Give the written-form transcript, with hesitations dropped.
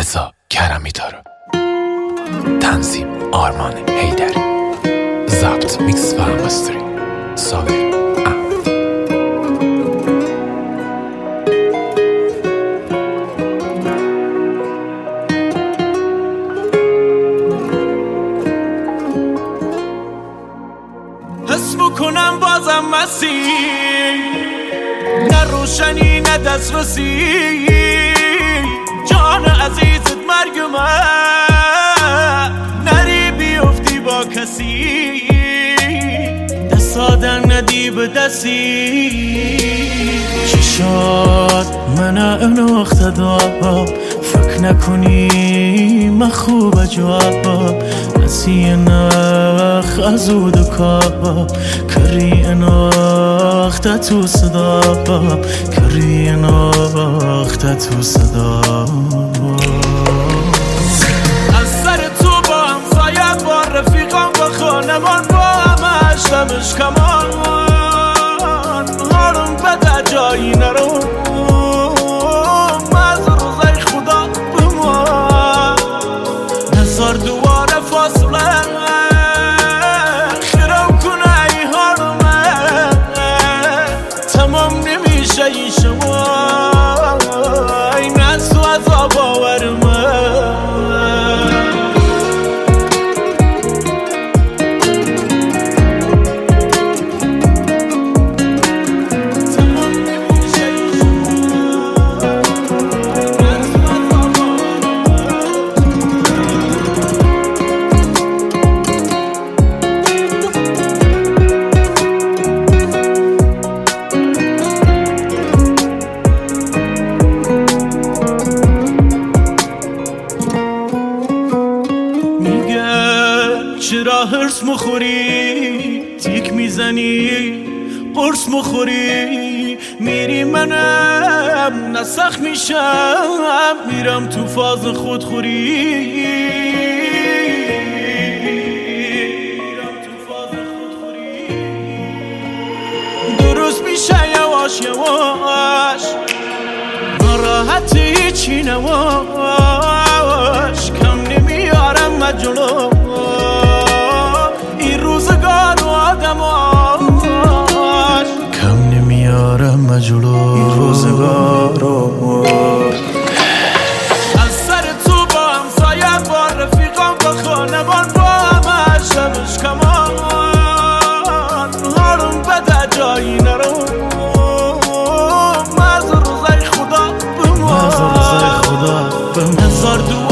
رضا کرمی داره. تنظیم آرمان حیدری. ضبط میکس و مستری صابر احمد. حس میکنم بازم مسیر، نه روشنی نه دسترسی، جان عزیزت مرگ من، نری بیفتی با کسی، دستادن ندی به دستی، چشات من اناخته دار، فکر نکنی من خوب جواب، نسی نخ از او دکاب، کری اناخته تو صدا، کری اناخته تو صدا. از سر تو با همسایت با رفیقان با خانمان با همش دمش کمان، حالم بده جایی نرو، مز روزای خدا بمان، نزار دوباره فاصله خیرم کنه ای حالمه، تمام نمیشه این شما این از تو عذاب آورمه. چرا هرس مخوری تیک میزنی قرص مخوری، میری منم نسخ میشم، میرم تو فاز خودخوری، درست میشه یواش یواش، ناراحتی چی نواش، کم نمیارم مجلو این روزگار و آدماش، کم نمیارم مجلو این روزگار و از سر تو با همسایت با رفیقان با خانمان با همش شمش کمان، حالم بده جایی نرو، مز روزای خدا بمان، نزار